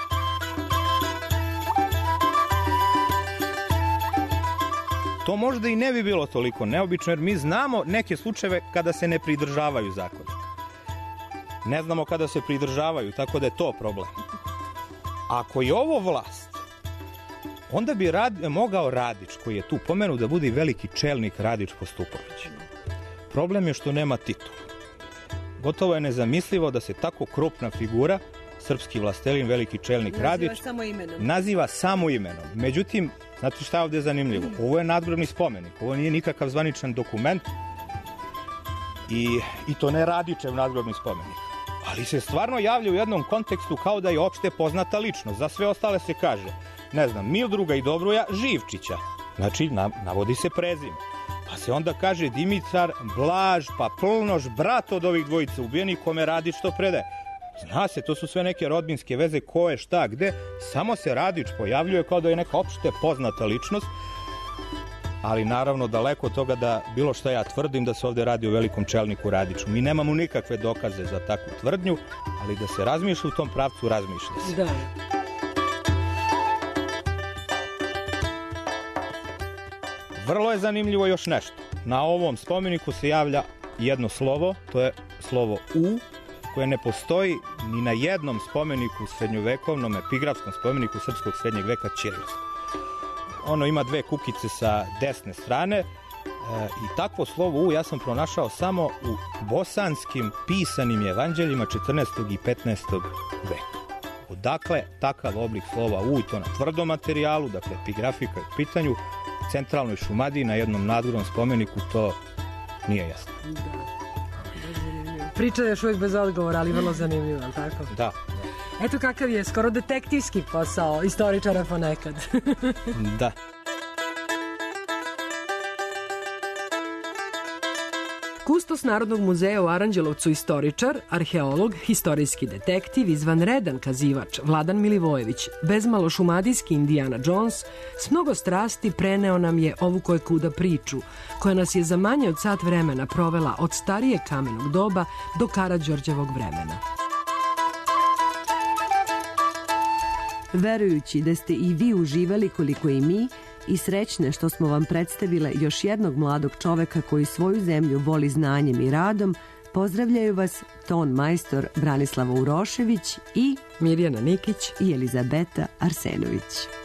Speaker 6: To možda i ne bi bilo toliko neobično, jer mi znamo neke slučajeve kada se ne pridržavaju zakonika. Ne znamo kada se pridržavaju, tako da je to problem. Ako je ovo vlast, onda bi mogao Radić, koji je tu pomenut, da bude i veliki čelnik Radić Postupović. Problem je što nema titulu. Gotovo je nezamislivo da se tako krupna figura, srpski vlastelin, veliki čelnik Radić, naziva samo imenom. Međutim, znate šta je ovde zanimljivo? Ovo je nadgrobni spomenik, ovo nije nikakav zvaničan dokument i to ne Radićev nadgrobni spomenik. ali se stvarno javlja u jednom kontekstu kao da je opšte poznata ličnost. Za sve ostale se kaže, ne znam, Mildruga i Dobroja Živčića. Znači, navodi se prezime. Pa se onda kaže Dimitar, Blaž, pa Plnoš, brat od ovih dvojica ubijenih kome Radić to predaje. Zna se, to su sve neke rodbinske veze, ko je, šta, gde. Samo se Radić pojavljuje kao da je neka opšte poznata ličnost. Ali naravno daleko od toga da bilo šta ja tvrdim da se ovde radi o velikom čelniku Radiću. Mi nemamo nikakve dokaze za takvu tvrdnju, ali da se razmišlja u tom pravcu, razmišlja se.
Speaker 4: Da.
Speaker 6: Vrlo je zanimljivo još nešto. Na ovom spomeniku se javlja jedno slovo, to je slovo U, koje ne postoji ni na jednom spomeniku srednjovekovnom, epigrafskom spomeniku srpskog srednjeg veka ćirilskog. Ono ima dve kukice sa desne strane i takvo slovo U ja sam pronašao samo u bosanskim pisanim evanđeljima 14. i 15. veka. Odakle takav oblik slova U i to na tvrdom materijalu, dakle epigrafika u pitanju, centralnoj Šumadiji na jednom nadgornom spomeniku, to nije jasno.
Speaker 4: Priča je još uvijek bez odgovora, ali vrlo zanimljiva, tako?
Speaker 6: Da.
Speaker 4: Eto kakav je skoro detektivski posao istoričara ponekad.
Speaker 6: Da.
Speaker 4: Kustos Narodnog muzeja u Aranđelovcu, istoričar, arheolog, historijski detektiv, izvanredan kazivač Vladan Milivojević, bezmalo šumadijski Indiana Jones, s mnogo strasti preneo nam je ovu kojekuda priču, koja nas je za manje od sat vremena provela od starije kamenog doba do Karađorđevog vremena.
Speaker 3: Verujući da ste i vi uživali koliko i mi i srećne što smo vam predstavile još jednog mladog čoveka koji svoju zemlju voli znanjem i radom, pozdravljaju vas ton majstor Branislava Urošević i
Speaker 4: Mirjana Nikić
Speaker 3: i Elizabeta Arsenović.